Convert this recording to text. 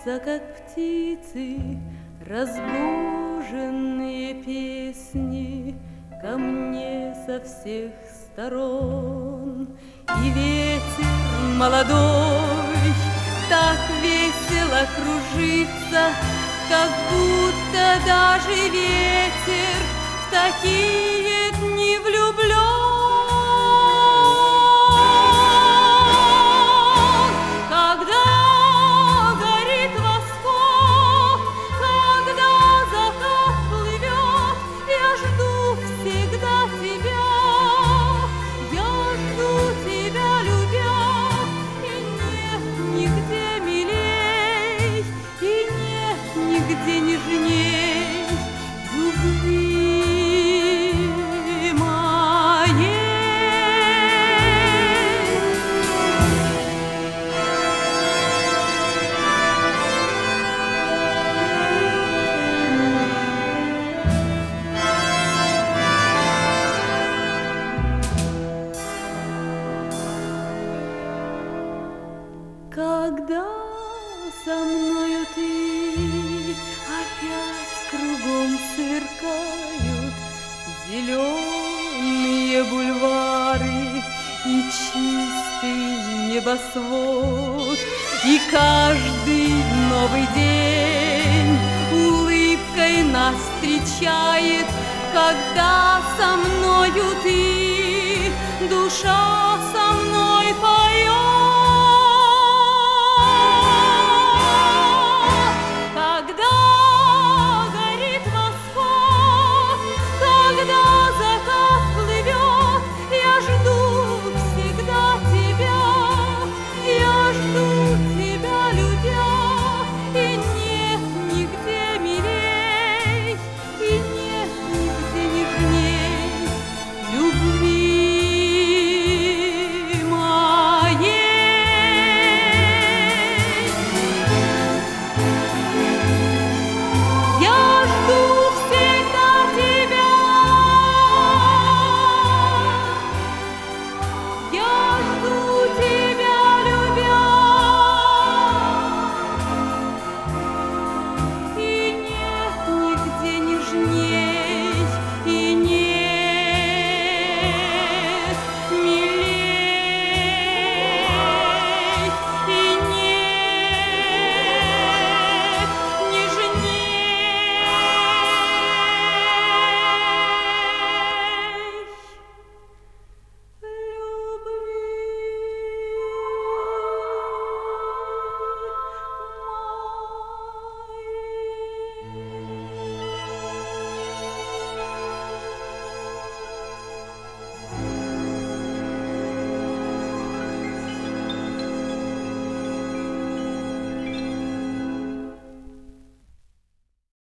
Несутся, как птицы, разбуженные песни ко мне со всех сторон. И ветер молодой так весело кружится, как будто даже ветер в такие дни влюблен. Где нежней любви моей. Когда со мною ты, опять кругом сверкают зеленые бульвары и чистый небосвод, и каждый новый день улыбкой нас встречает, когда со мною ты